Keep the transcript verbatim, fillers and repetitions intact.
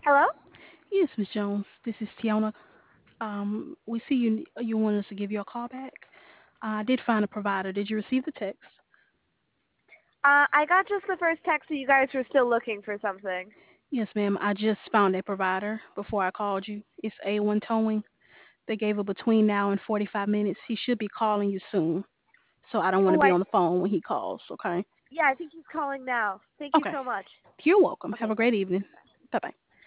Hello? Yes, Miss Jones. This is Tiona. Um, we see you. You want us to give you a call back. I did find a provider. Did you receive the text? Uh, I got just the first text that you guys were still looking for something. Yes, ma'am. I just found a provider before I called you. It's A one Towing. They gave it between now and forty-five minutes. He should be calling you soon. So I don't want to Oh, be I on the phone when he calls. Okay. yeah, I think he's calling now. Thank you Okay. so much. You're welcome. Have Okay, a bye. great evening. Bye bye.